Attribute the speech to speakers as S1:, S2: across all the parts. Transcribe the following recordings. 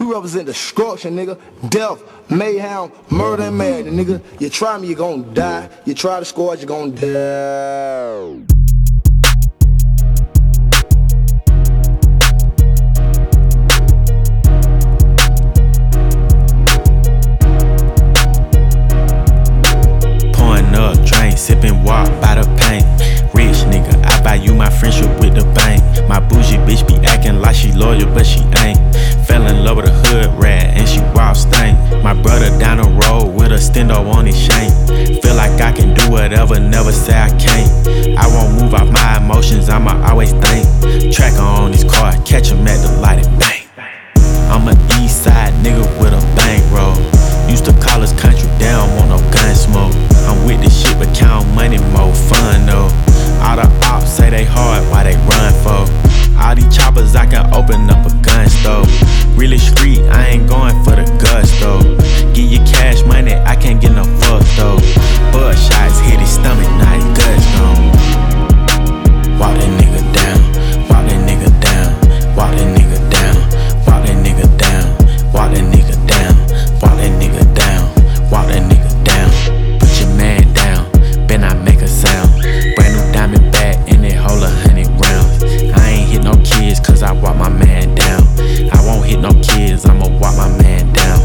S1: represent destruction, nigga. Death, mayhem, murder, and madness, nigga. You try me, you gon' die. You try to score, you gon' die.
S2: Sippin' walk by the paint. Rich nigga, I buy you my friendship with the bank. My bougie bitch be acting like she loyal, but she ain't. Fell in love with a hood rat and she wild stank. My brother down the road with a stendo on his chain. Feel like I can do whatever, never say I can't. I won't move off my emotions, I'ma always think. Tracker on this car, catch him at the light and bang. I'm a east side nigga with a bankroll. Used to call us country, they don't want no gun smoke. I'm with this shit, but count money, more fun though. All the ops say they hard, why they run for? All these choppers, I can open up a gun store. Really street, I ain't going for the gusto. Give you cash money, I can't get no fuck though. Bud shots hit his stomach, now his guts gone. Walk that nigga down, walk that nigga down, walk that nigga down, walk that nigga down, walk that nigga down, walk that nigga down, walk that nigga down. Put your man down, better not make a sound. Brand new diamond bag and it hold 100 rounds. I ain't hit no kids cause I walk my man down. I won't hit no kids, I'ma walk my man down.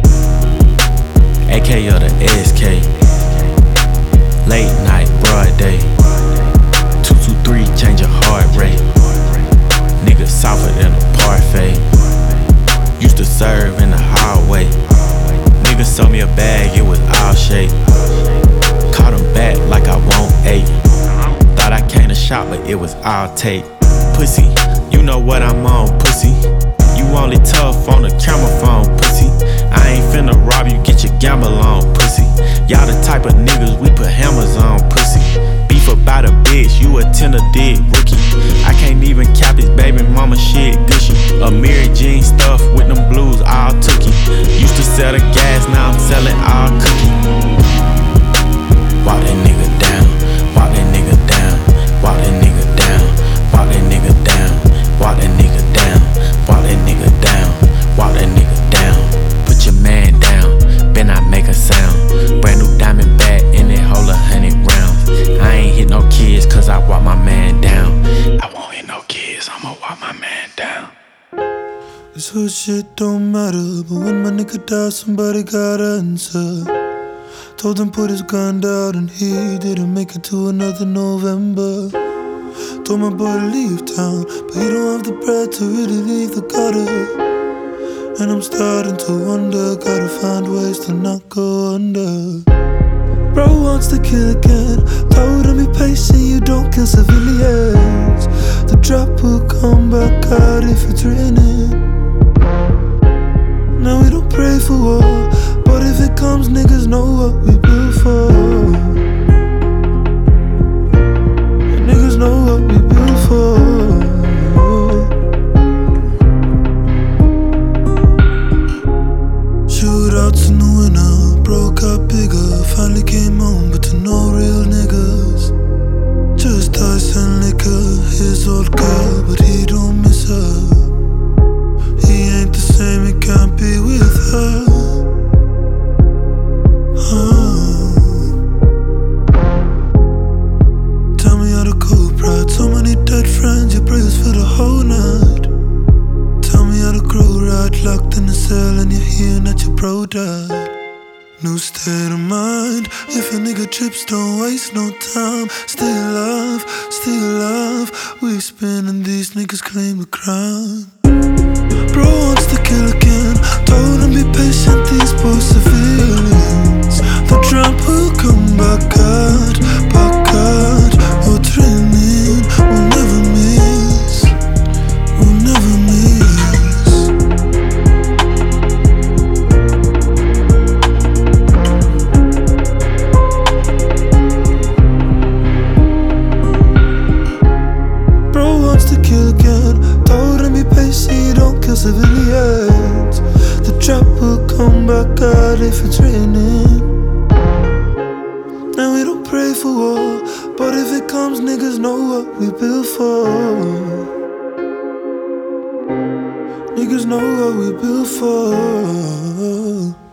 S2: AK or the SK. Late night, broad day. 223, change your heart rate. Nigga softer than a parfait. Used to serve in the hallway. Nigga sold me a bag, it was all shake. Caught him back like I want 8. Thought I came to shop, but it was all take. Pussy, you know what I'm on, pussy. You only tough on the camera phone, pussy. I ain't finna rob you, get your gamble on, pussy. Y'all the type of niggas we put hammers on, pussy. Beef about a bitch, you a tender dick rookie. I can't even cap his baby mama shit gushy. A Mary Jean stuff with them blues all tookie. Used to sell the gas, now I'm selling all cookie. Walk that nigga down, walk that nigga down, walk that nigga down, walk that nigga down, walk that nigga down, walk that nigga down, walk that nigga down. Put your man down, better not make a sound. Brand new diamond bag and it hold 100 rounds. I ain't hit no kids cause I walk my man down. I won't hit no kids, I'ma walk my man down.
S3: This whole shit don't matter, but when my nigga died, somebody gotta answer. Told him put his gun down and he didn't make it to another November. Told my boy to leave town, but he don't have the bread to really leave the gutter. And I'm starting to wonder, gotta find ways to not go under. Bro wants to kill again, told him be patient, you don't kill civilians. The drop will come back out if it's raining. Now we don't pray for war, but if it comes, niggas know what we built for. And niggas know what we built for. Shootouts in the winter, broke up bigger. Finally came home, but to no real niggas. Just ice and liquor, his old girl, but he don't miss her. He ain't the same, he can't be with her. Tell me how to cope, right? So many dead friends, your prayers for the whole night. Tell me how to grow right, locked in a cell and you're hearing that your bro died. New state of mind, if a nigga trips, don't waste no time. Stay alive, we spinning, these niggas claim the crown. Bro wants to kill again, told him be patient, these poor civilians. The drum will come back out, we're training, we'll never miss, we'll never miss. Bro wants to kill again, told him be patient, don't kill civilians. The trap will come back out if it's raining. And we don't pray for war, but if it comes, niggas know what we built for. Niggas know know what we built for.